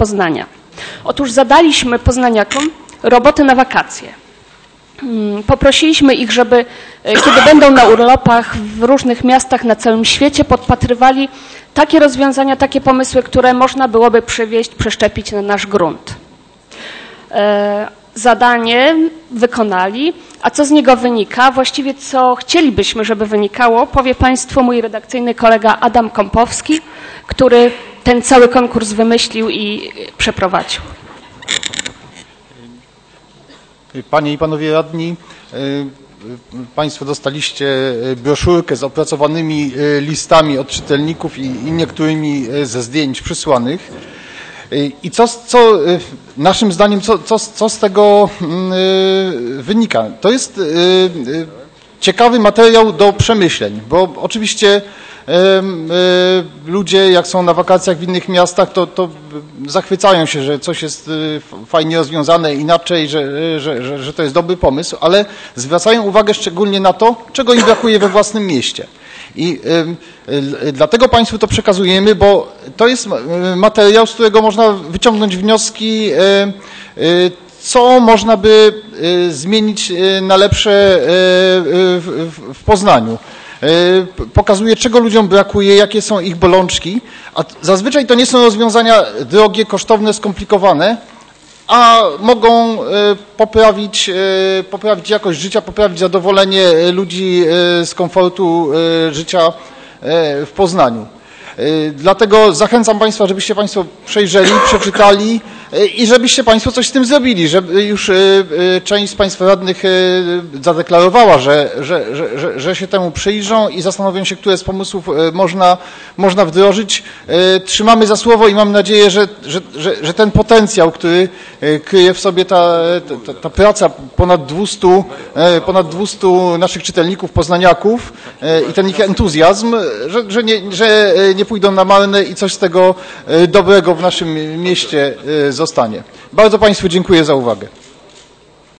Poznania. Otóż zadaliśmy poznaniakom roboty na wakacje. Poprosiliśmy ich, żeby kiedy będą na urlopach w różnych miastach na całym świecie, podpatrywali takie rozwiązania, takie pomysły, które można byłoby przywieźć, przeszczepić na nasz grunt. Zadanie wykonali, a co z niego wynika, właściwie co chcielibyśmy, żeby wynikało, powie Państwu mój redakcyjny kolega Adam Kompowski, który ten cały konkurs wymyślił i przeprowadził. Panie i Panowie Radni, Państwo dostaliście broszurkę z opracowanymi listami od czytelników i niektórymi ze zdjęć przysłanych. I co naszym zdaniem, co z tego wynika? To jest ciekawy materiał do przemyśleń, bo oczywiście ludzie, jak są na wakacjach w innych miastach, to zachwycają się, że coś jest fajnie rozwiązane inaczej, że to jest dobry pomysł, ale zwracają uwagę szczególnie na to, czego im brakuje we własnym mieście. I dlatego Państwu to przekazujemy, bo to jest materiał, z którego można wyciągnąć wnioski, co można by zmienić na lepsze w Poznaniu. Pokazuje, czego ludziom brakuje, jakie są ich bolączki, a zazwyczaj to nie są rozwiązania drogie, kosztowne, skomplikowane, a mogą poprawić jakość życia, poprawić zadowolenie ludzi z komfortu życia w Poznaniu. Dlatego zachęcam Państwa, żebyście Państwo przejrzeli, przeczytali i żebyście Państwo coś z tym zrobili, żeby już część z Państwa radnych zadeklarowała, że się temu przyjrzą i zastanowią się, które z pomysłów można wdrożyć. Trzymamy za słowo i mam nadzieję, że ten potencjał, który kryje w sobie ta praca ponad 200 naszych czytelników, poznaniaków i ten ich entuzjazm, że nie pójdą na marne i coś z tego dobrego w naszym mieście zostanie. Bardzo Państwu dziękuję za uwagę.